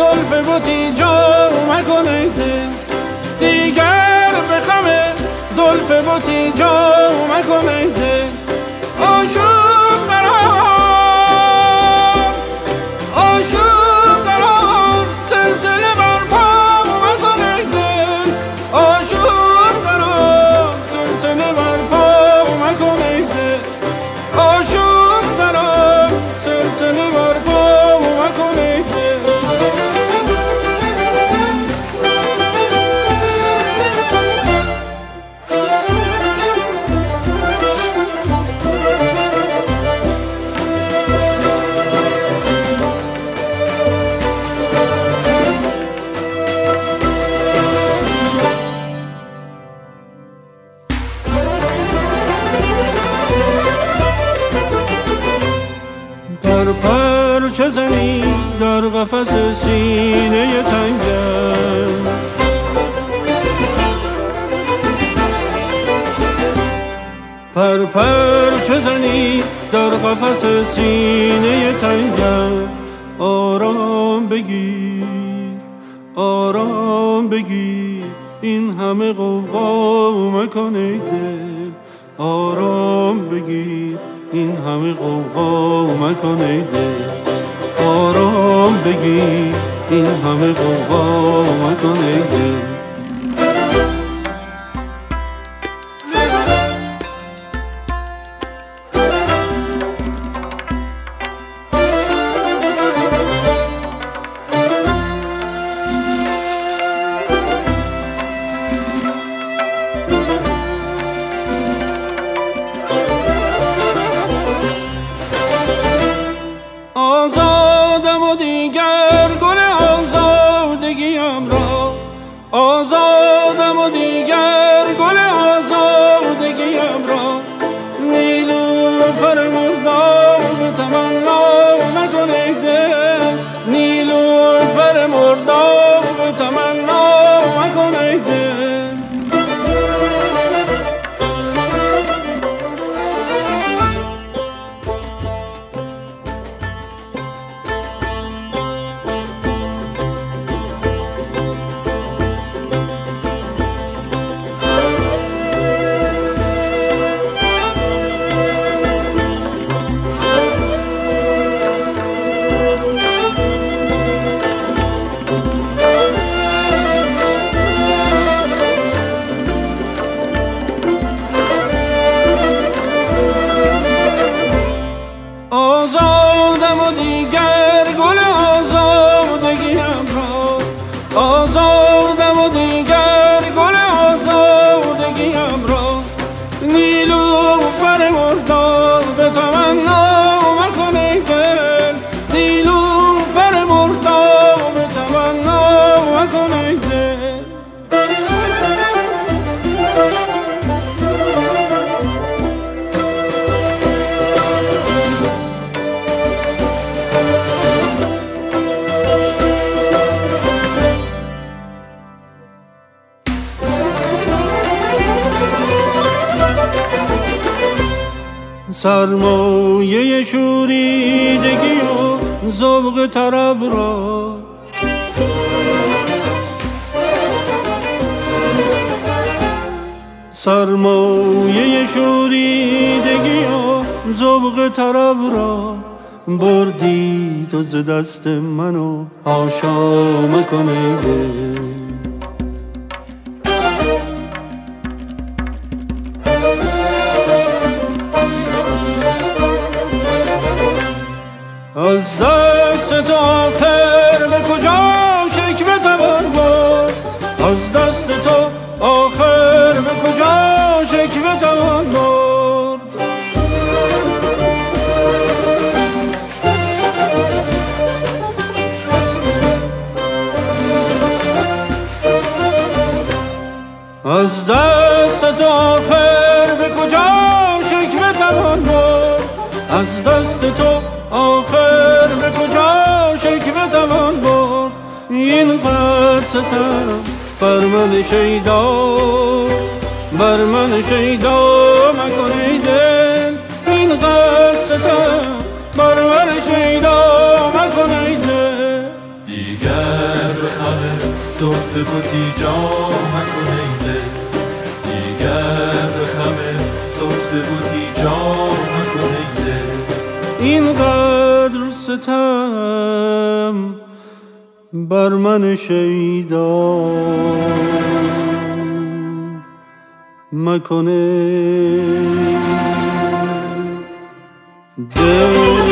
زلف بوتی جو مکن ای دل، دیگر به خم زلف بوتی جو مکن ای دل. آشوب قرار، آشوب قرار، سلسله بر پا مکن ای دل. آشوب قرار، سلسله بر پا مکن ای دل. آشوب قرار، سلسله بر پا مکن ای دل. پر چه زنی در قفس سینه تنگم، پر چه زنی در قفس سینه تنگم. آرام بگیر، آرام بگیر، این همه غوغا مکن ای دل. آرام بگیر، این همه غوغا مکن ای دل. آرام بگیر، این همه غوغا مکن ای دل. آزادم و دیگر گل آزادگیم را، آزادم و دیگر گل آزادگیم را. نیلوفر مرداب تمنا مکن ای دل، نیلوفر مرداب تمنا مکن ای دل. آزادم و دیگر گل آزادگیم را، آزادم و دیگر گل آزادگیم را. نیلوفر مرداب به تمنا مکن ای دل، نیلوفر مرداب به تمنا مکن ای دل. سرمایه شوریدگی و ذوق طرب را، سرمایه شوریدگی و ذوق طرب را. بردی تو ز دست منو حاشا مکن ای دل. از دست تو آخر به کجا شکوه توان برد، از دست تو آخر به کجا شکوه توان برد. از دست تو آخر به کجا شکوه توان برد، از دست تو آخر به کجا شکوه توان برد. این قد ستم بر من شیدا، بر من شیدا مکن ای دل. این قد ستم بر من شیدا مکن ای دل. دیگر صرف بوتی جا مکن ای دل، دیگر به خم صرف بوتی جا مکن ای دل. اینقدر ستم بر من شیدا مکن ای دل.